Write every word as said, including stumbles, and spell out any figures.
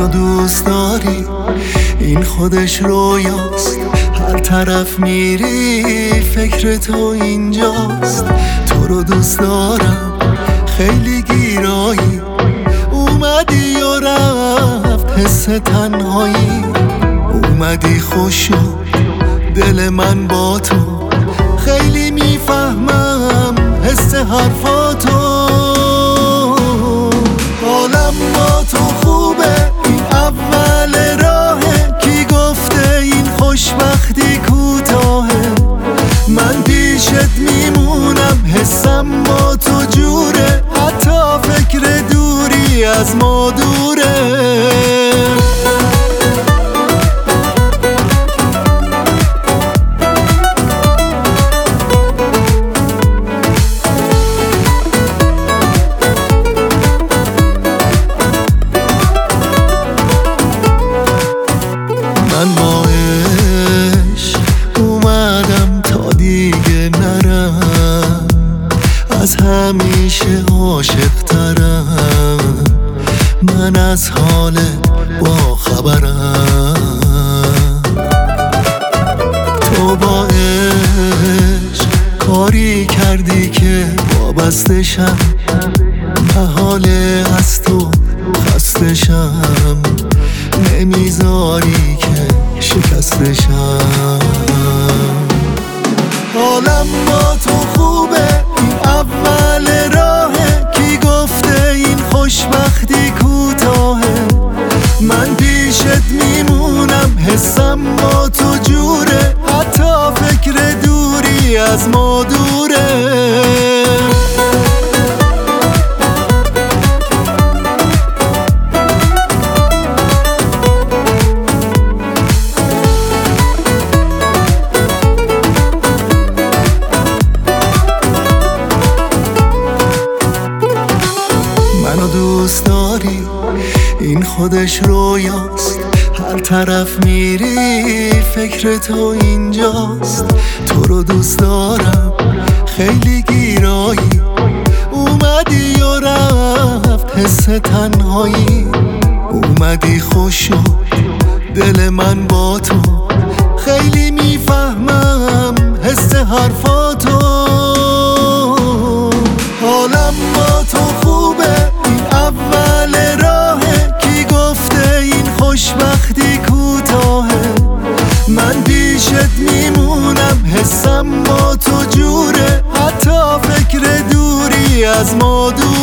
منو دوست داری این خودش رویاست، هر طرف میری فکر تو اینجاست. تو رو دوست دارم خیلی گیرایی، اومدی و رفت حس تنهایی، اومدی خوش شد دل من با تو، خیلی میفهمم حس حرفاتو. حالم با تو خوبه، این اول راهه، کی گفته این خوشبختی کوتاهه. من پیشت میمونم، حسم با تو جوره، حتی فکر دوری از ما دوره. من با عشق اومدم تا دیگه نرم، از همیشه عاشق ترم، من از حالت با خبرم. تو با عشق کاری کردی که وابستشم، محاله از تو خستشم، نمیذاری که شکستشم. حالم با تو خوبه، این اول راهه، کی گفته این خوشبختی کوتاهه. من پیشت میمونم، حسم با تو جوره، حتی فکر دوری از ما دوره. منو دوست داری این خودش رویاست، هر طرف میری فکر تو اینجاست. تو رو دوست دارم خیلی گیرایی، اومدی و رفت حس تنهایی، اومدی خوش شد دل من با تو، خیلی میفهمم حس حرفاتو. حالم با تو خوبه، این اول راهه، کی گفته این خوشبختی کوتاهه. من پیشت میمونم، حسم با تو جوره، حتی فکر دوری از ما دوره.